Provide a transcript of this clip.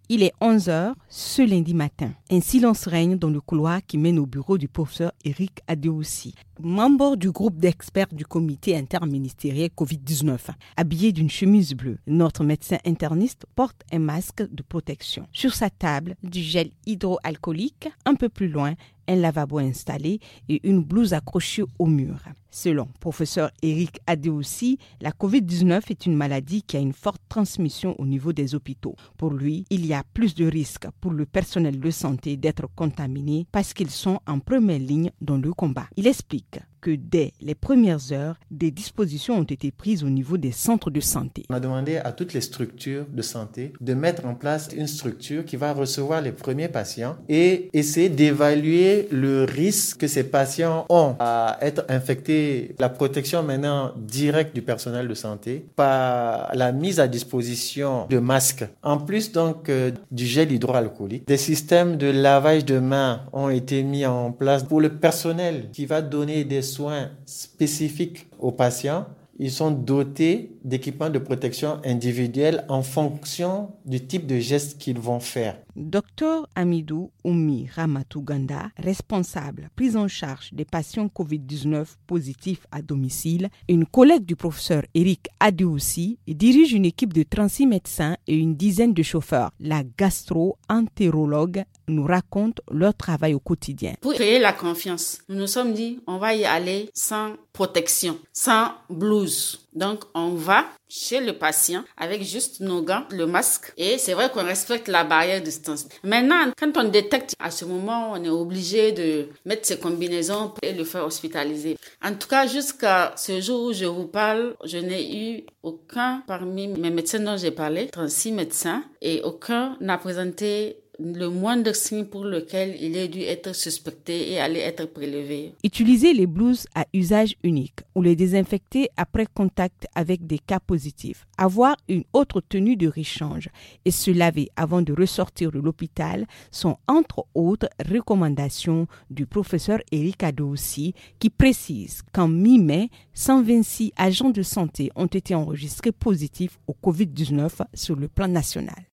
Il est 11h ce lundi matin. Un silence règne dans le couloir qui mène au bureau du professeur Eric Adeosi, membre du groupe d'experts du comité interministériel Covid-19. Habillé d'une chemise bleue, notre médecin interniste porte un masque de protection. Sur sa table, du gel hydroalcoolique. Un peu plus loin, un lavabo installé et une blouse accrochée au mur. Selon professeur Eric Adeosi, la COVID-19 est une maladie qui a une forte transmission au niveau des hôpitaux. Pour lui, il y a plus de risques pour le personnel de santé d'être contaminé parce qu'ils sont en première ligne dans le combat. Il explique que dès les premières heures, des dispositions ont été prises au niveau des centres de santé. On a demandé à toutes les structures de santé de mettre en place une structure qui va recevoir les premiers patients et essayer d'évaluer le risque que ces patients ont à être infectés. La protection maintenant directe du personnel de santé par la mise à disposition de masques. En plus donc du gel hydroalcoolique, des systèmes de lavage de mains ont été mis en place pour le personnel qui va donner des soins spécifiques aux patients. Ils sont dotés d'équipements de protection individuelle en fonction du type de geste qu'ils vont faire. Dr Amidou Oumi Ramatouganda, responsable prise en charge des patients COVID-19 positifs à domicile, une collègue du professeur Eric Adeosi, dirige une équipe de 36 médecins et une dizaine de chauffeurs. La gastro-entérologue nous raconte leur travail au quotidien. Pour créer la confiance, nous nous sommes dit on va y aller sans protection, sans blouse. Donc, on va chez le patient avec juste nos gants, le masque, et c'est vrai qu'on respecte la barrière de distance. Maintenant, quand on détecte, à ce moment, on est obligé de mettre ces combinaisons et le faire hospitaliser. En tout cas, jusqu'à ce jour où je vous parle, je n'ai eu aucun parmi mes médecins dont j'ai parlé, 36 médecins, et aucun n'a présenté le moindre signe pour lequel il ait dû être suspecté et aller être prélevé. Utiliser les blouses à usage unique ou les désinfecter après contact avec des cas positifs. Avoir une autre tenue de rechange et se laver avant de ressortir de l'hôpital sont entre autres recommandations du professeur Eric Adeosi qui précise qu'en mi-mai, 126 agents de santé ont été enregistrés positifs au COVID-19 sur le plan national.